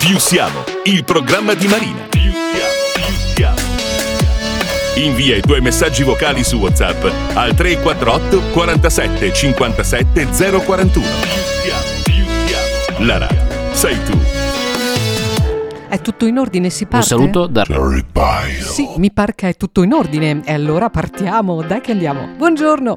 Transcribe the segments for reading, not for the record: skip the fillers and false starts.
Più siamo, il programma di Marina. Invia i tuoi messaggi vocali su WhatsApp al 348 47 57 041. La radio sei tu. È tutto in ordine, si parte? Un saluto da Jerry Pyle. Sì, mi pare che è tutto in ordine. E allora partiamo, dai che andiamo. Buongiorno.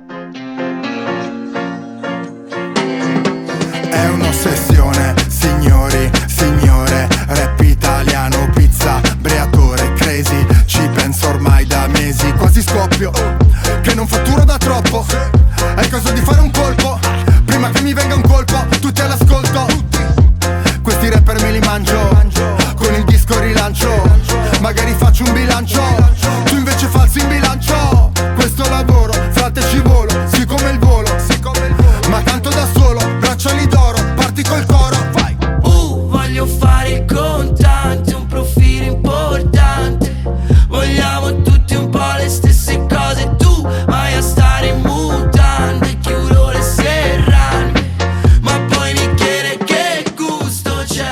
È un'ossessione, signori, signore. Rap italiano, pizza, breatore, crazy. Ci penso ormai da mesi, quasi scoppio. Che non fatturo da troppo. È il caso di fare un colpo. Prima che mi venga un colpo, tutti all'ascolto. Questi rapper me li mangio. Con il disco rilancio. Magari faccio un bilancio. Tu invece falsi in bilancio. Questo lavoro, frate ci volo. Sì come il volo. Ma canto da solo, bracciali d'oro. Parti col coro, vai. Voglio fare il contante, un profilo importante. Vogliamo tutti un po' le stesse cose. Tu vai a stare in mutande, chiudo le serrande. Ma poi mi chiede che gusto c'è,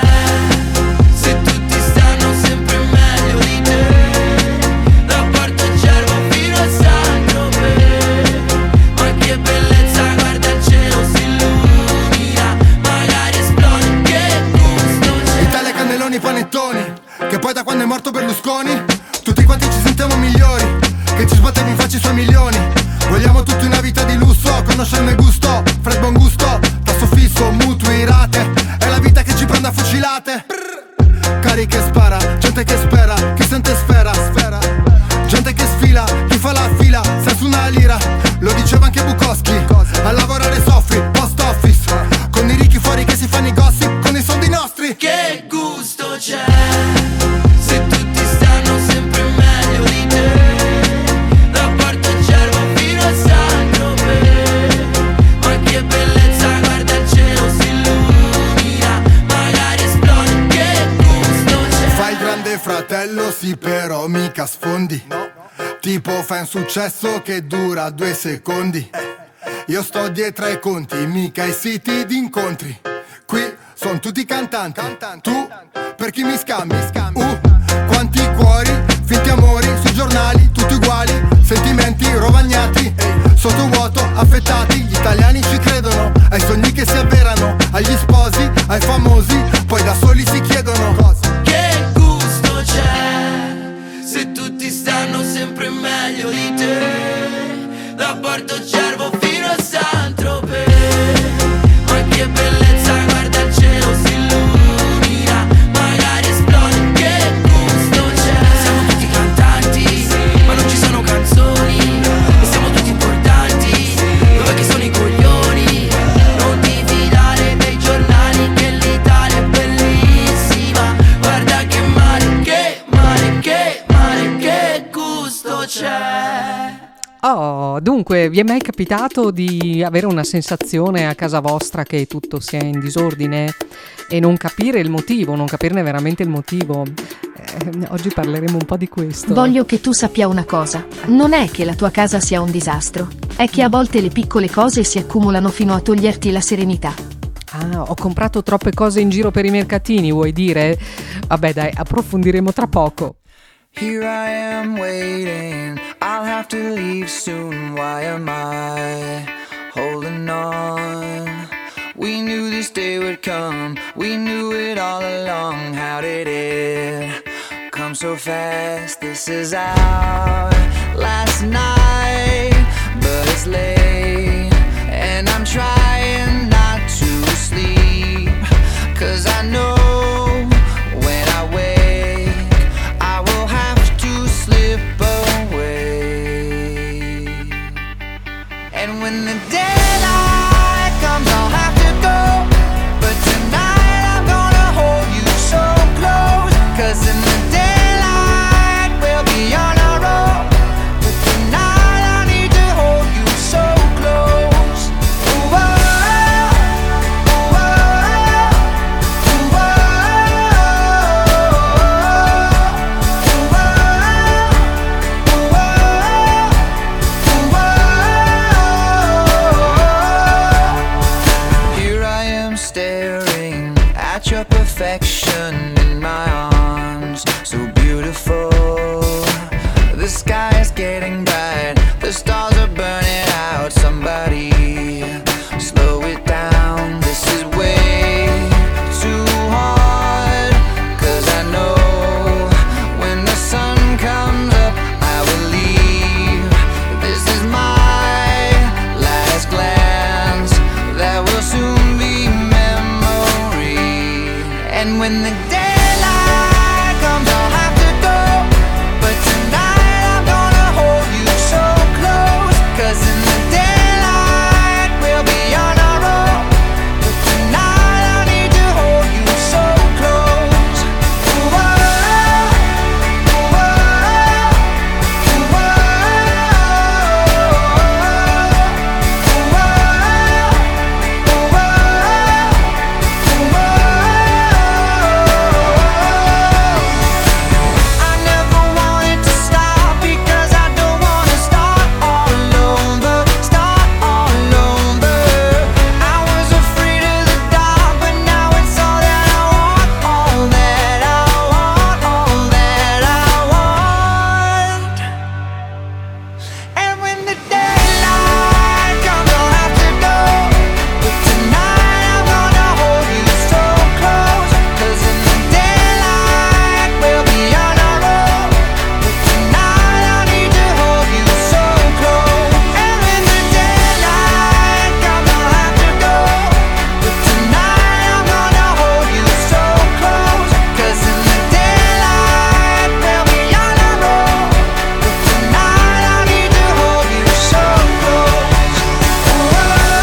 se tutti stanno sempre meglio di te. Da Porto Cervo fino a Saint-Tropez. Ma che bellezza, guarda il cielo si illumina. Magari esplode, che gusto c'è. Italia, cannelloni, panettoni. Che poi da quando è morto Berlusconi tutti quanti ci sentiamo migliori. Che ci sbattevi in faccia i suoi milioni. Vogliamo tutti una vita di lusso, conoscerne il gusto. Fred buon gusto, tasso fisso, mutui, rate. È la vita che ci prende a fucilate. Cari che spara, gente che spera, chi sente sfera. Gente che sfila, chi fa la fila, senza una lira. Lo diceva anche Bukowski. A lavorare soffri, post office. Con i ricchi fuori che si fanno i gossip, con i soldi nostri. Che gusto c'è, se tutti stanno sempre meglio di te. Da Porto Cervo fino a Saint-Tropez. Ma che bellezza, guarda il cielo si illumina. Magari esplode, che gusto c'è. Fai il grande fratello, sì però mica sfondi. Tipo fai un successo che dura 2 secondi. Io sto dietro ai conti, mica ai siti di incontri. Qui son tutti cantanti, tu per chi mi scambi? Quanti cuori, finti amori, sui giornali, tutti uguali. Sentimenti rovagnati, sotto vuoto, affettati. Gli italiani ci credono, ai sogni che si avverano. Agli sposi, ai famosi, poi da soli si chiedono cosa. Che gusto c'è, se tutti stanno sempre meglio di te. Da Porto Cervo fino a Saint-Tropez. Ma che bellezza, guarda il cielo si illumina. Magari esplode, che gusto c'è. Siamo tutti cantanti, ma non ci sono canzoni. E siamo tutti importanti, dov'è che sono i coglioni? Non ti fidare dei giornali, che l'Italia è bellissima. Guarda che mare, che mare, che mare, che gusto c'è. Oh, dunque, vi è mai capitato di avere una sensazione a casa vostra che tutto sia in disordine e non capire il motivo, non capirne veramente il motivo? Oggi parleremo un po' di questo. Voglio che tu sappia una cosa. Non è che la tua casa sia un disastro, è che a volte le piccole cose si accumulano fino a toglierti la serenità. Ah, ho comprato troppe cose in giro per i mercatini, vuoi dire? Vabbè dai, approfondiremo tra poco. Here I am waiting, I'll have to leave soon. Why am I holding on? We knew this day would come, we knew it all along. How did it come so fast? This is our last night, but it's late, and I'm trying not to sleep, 'cause I know when I wake slip away. And when the daylight comes I'll have to go, but tonight I'm gonna hold you so close, 'cause in the daylight we'll be on our own, but tonight I need to hold you so close. Ooh, oh, ooh, oh, ooh, oh. woman in my arms, so beautiful. The sky is getting bright, the stars are burning out. Somebody slow it down, this is way too hard. 'Cause I know when the sun comes up I will leave. This is my last glance, that will soon be memory. And when the daylight comes I'll have to go, but tonight I'm gonna hold you so close. 'Cause in the daylight we'll be on our own, but tonight I need to hold you so close. Ooh, oh, ooh, oh, ooh, I never wanted to stop because I don't wanna start all over, start all over. I was afraid of the dark, but now it's all that I want, all that I want, all that I want. And when the daylight comes I'll have to go, but tonight I'm gonna hold you so close. 'Cause in the daylight we'll be on our own, but tonight I need to hold you so close. And when the daylight comes I'll have to go, but tonight I'm gonna hold you so close. 'Cause in the daylight we'll be on our own, but tonight I need to hold you so close. Ooh, oh,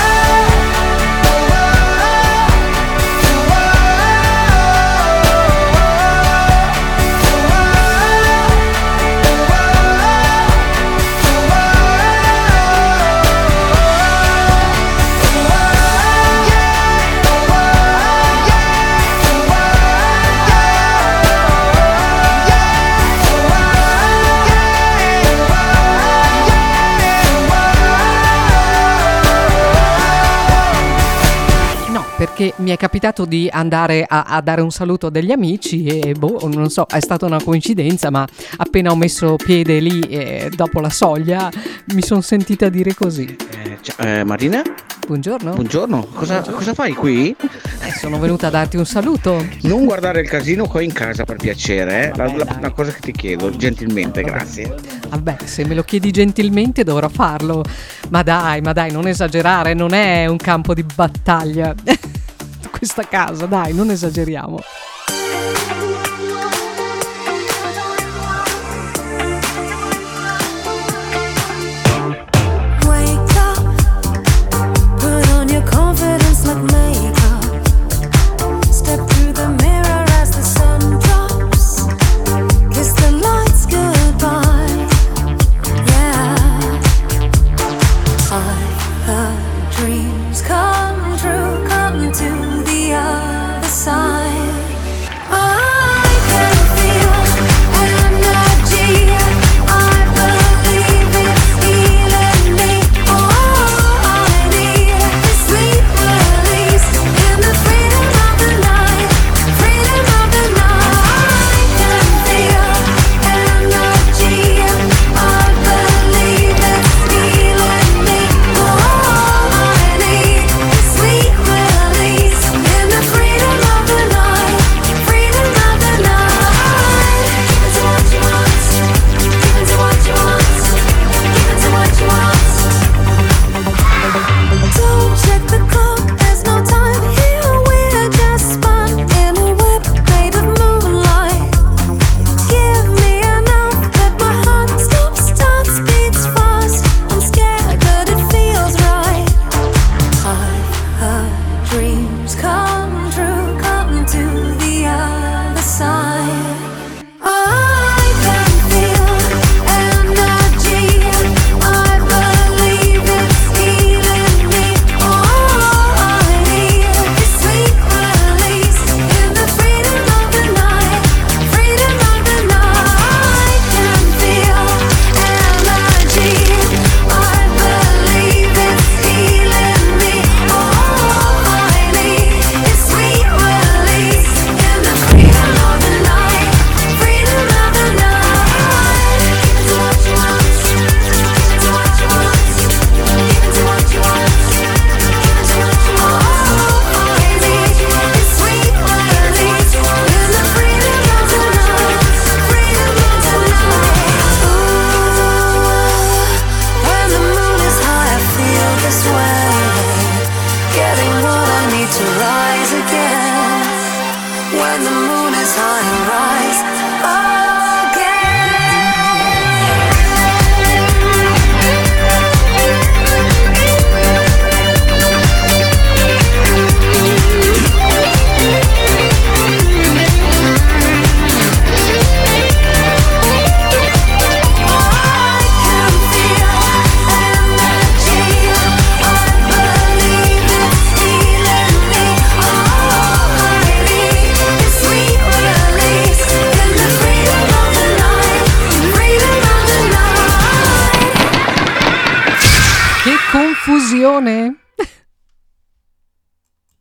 No, perché mi è capitato di andare a dare un saluto a degli amici e non so, è stata una coincidenza, ma appena ho messo piede lì dopo la soglia mi sono sentita dire così. Marina? Buongiorno. Buongiorno, cosa fai qui? Sono venuta a darti un saluto. Non guardare il casino qua in casa per piacere, una cosa che ti chiedo, gentilmente, grazie. Vabbè, se me lo chiedi gentilmente dovrò farlo. Ma dai, non esagerare, non è un campo di battaglia. Questa casa, dai, non esageriamo. Wake up, put on your confidence like makeup. Step through the mirror as the sun drops. Kiss the lights goodbye. Yeah, I've heard dreams come true, come to the other side. sunrise Confusione.